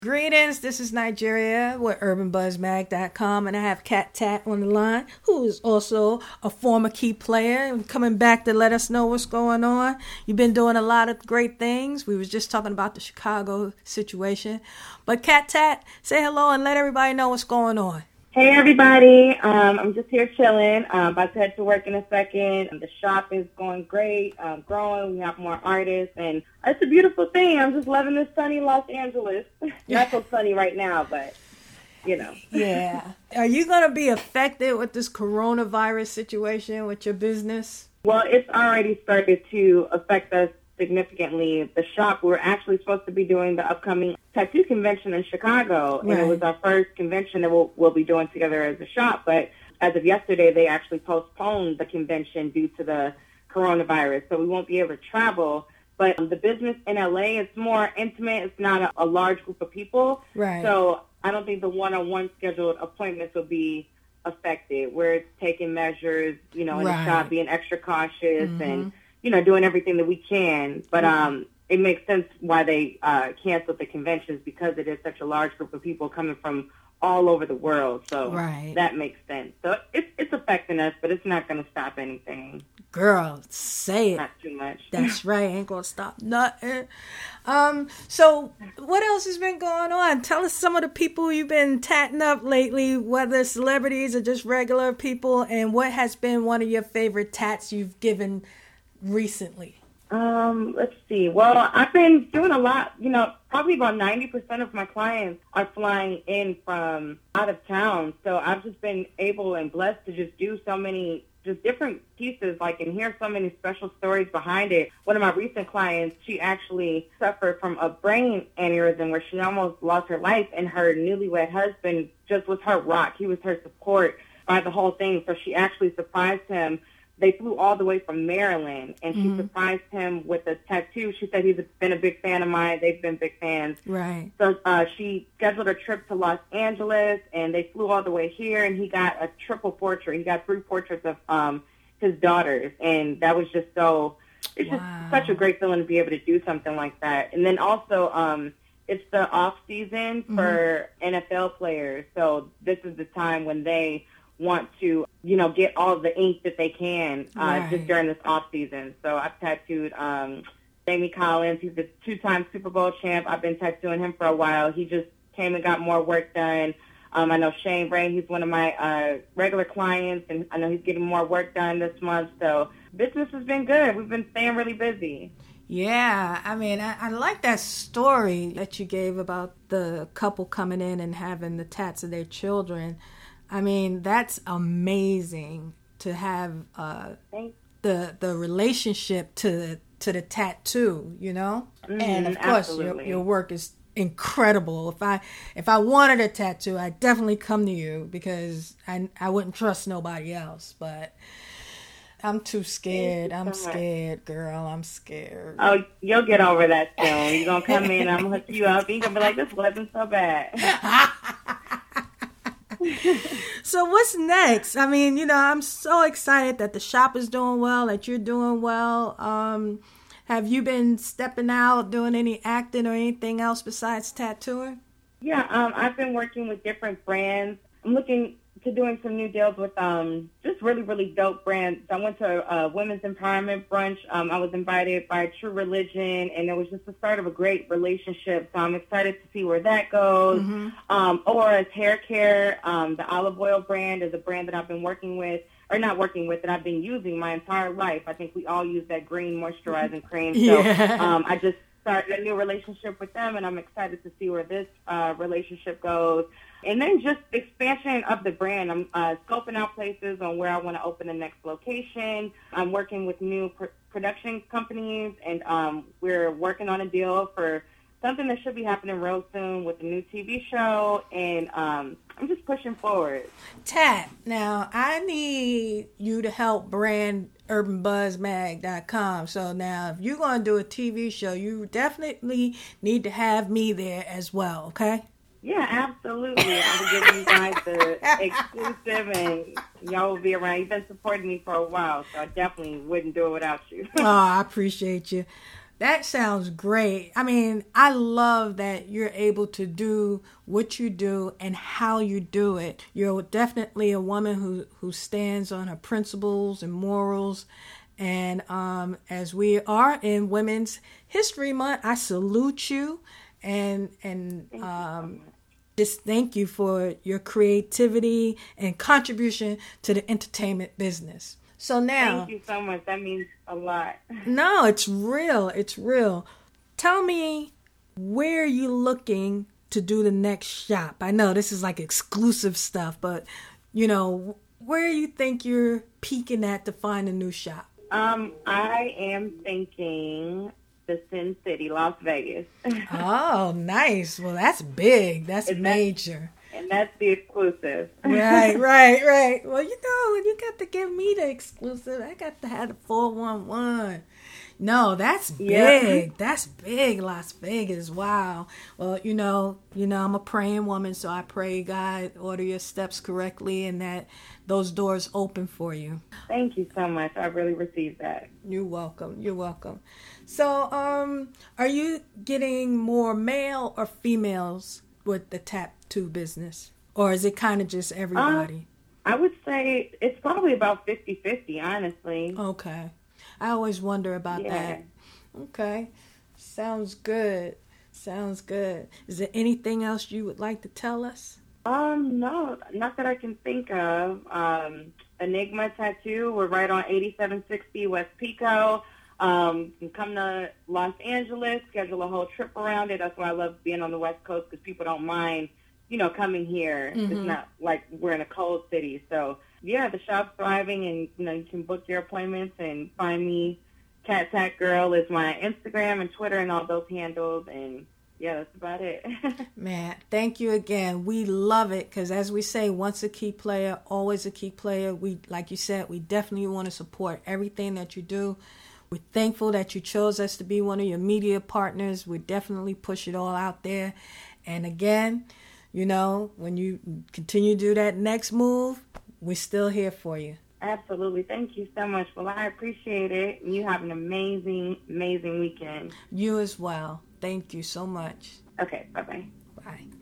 Greetings, this is Nigeria with UrbanBuzzMag.com, and I have Kat Tat on the line, who is also a former key player and coming back to let us know what's going on. You've been doing a lot of great things. We was just talking about the Chicago situation. But Kat Tat, say hello and let everybody know what's going on. Hey everybody, I'm just here chilling. About to head to work in a second. The shop is going great, growing. We have more artists, and it's a beautiful thing. I'm just loving this sunny Los Angeles. Not so sunny right now, but you know. Yeah. Are you going to be affected with this coronavirus situation with your business? Well, it's already started to affect us significantly. The shop, we're actually supposed to be doing the upcoming tattoo convention in Chicago, and it was our first convention that we'll be doing together as a shop. But as of yesterday, they actually postponed the convention due to the coronavirus, so we won't be able to travel. But the business in LA is more intimate. It's not a large group of people, so I don't think the one-on-one scheduled appointments will be affected. We're taking measures, in the shop, being extra cautious and doing everything that we can. But it makes sense why they canceled the conventions, because it is such a large group of people coming from all over the world. So that makes sense. So it's affecting us, but it's not going to stop anything. Girl, say it. Not too much. That's right. Ain't going to stop nothing. So what else has been going on? Tell us some of the people you've been tatting up lately, whether celebrities or just regular people, and what has been one of your favorite tats you've given recently? Let's see. Well, I've been doing a lot. Probably about 90% of my clients are flying in from out of town. So I've just been able and blessed to just do so many just different pieces, and hear so many special stories behind it. One of my recent clients, she actually suffered from a brain aneurysm where she almost lost her life, and her newlywed husband just was her rock. He was her support by the whole thing. So she actually surprised him. They flew all the way from Maryland, and she surprised him with a tattoo. She said he's been a big fan of mine. They've been big fans. Right. So she scheduled a trip to Los Angeles, and they flew all the way here, and he got a triple portrait. He got 3 portraits of his daughters, and that was just it's just such a great feeling to be able to do something like that. And then also it's the off season for NFL players. So this is the time when they want to, get all the ink that they can just during this off season. So I've tattooed Jamie Collins. He's a 2-time Super Bowl champ. I've been tattooing him for a while. He just came and got more work done. I know Shane Ray, he's one of my regular clients, and I know he's getting more work done this month. So business has been good. We've been staying really busy. Yeah, I mean, I like that story that you gave about the couple coming in and having the tats of their children. I mean, that's amazing to have the relationship to the tattoo, and of course your work is incredible. If I wanted a tattoo, I'd definitely come to you, because I wouldn't trust nobody else. But I'm too scared. I'm scared, girl. I'm scared. Oh, you'll get over that soon. You're gonna come in, I'm gonna hook you up. You're gonna be like, this wasn't so bad. So what's next? I mean, I'm so excited that the shop is doing well, that you're doing well. Have you been stepping out, doing any acting or anything else besides tattooing? Yeah, I've been working with different brands. I'm looking to doing some new deals with just really, really dope brands. I went to a women's empowerment brunch. I was invited by True Religion, and it was just the start of a great relationship. So I'm excited to see where that goes. Aura's Hair Care, the olive oil brand, is a brand that I've been working with, or not working with, that I've been using my entire life. I think we all use that green moisturizing cream. So I just started a new relationship with them, and I'm excited to see where this relationship goes. And then just expansion of the brand. I'm scoping out places on where I want to open the next location. I'm working with new production companies, and we're working on a deal for something that should be happening real soon with a new TV show, and I'm just pushing forward. Tat, now I need you to help brand UrbanBuzzMag.com. So now if you're going to do a TV show, you definitely need to have me there as well, okay? Yeah, absolutely. I will give you guys the exclusive, and y'all will be around. You've been supporting me for a while, so I definitely wouldn't do it without you. Oh, I appreciate you. That sounds great. I mean, I love that you're able to do what you do and how you do it. You're definitely a woman who stands on her principles and morals. And as we are in Women's History Month, I salute you and just thank you for your creativity and contribution to the entertainment business. So now, thank you so much. That means a lot. No, it's real. It's real. Tell me, where are you looking to do the next shop? I know this is like exclusive stuff, but where you think you're peaking at to find a new shop? I am thinking the Sin City, Las Vegas. Oh, nice. Well, that's big. That's major. And that's the exclusive. Right. Well, you got to give me the exclusive. I got to have the 411. No, that's big. Yeah. That's big, Las Vegas. Wow. Well, I'm a praying woman, so I pray God order your steps correctly and that those doors open for you. Thank you so much. I really received that. You're welcome. So, are you getting more male or females with the tattoo business? Or is it kind of just everybody? I would say it's probably about 50-50, honestly. Okay. I always wonder about that. Okay. Sounds good. Is there anything else you would like to tell us? No, not that I can think of. Enigma Tattoo, we're right on 8760 West Pico. You can come to Los Angeles, schedule a whole trip around it. That's why I love being on the West Coast, because people don't mind, coming here. Mm-hmm. It's not like we're in a cold city. So, yeah, the shop's thriving, and, you can book your appointments and find me. Cat Tat Girl is my Instagram and Twitter and all those handles, and yeah, that's about it. Man, thank you again. We love it because, as we say, once a key player, always a key player. We, like you said, we definitely want to support everything that you do. We're thankful that you chose us to be one of your media partners. We definitely push it all out there. And again, when you continue to do that next move, we're still here for you. Absolutely. Thank you so much. Well, I appreciate it. You have an amazing, amazing weekend. You as well. Thank you so much. Okay. Bye-bye. Bye.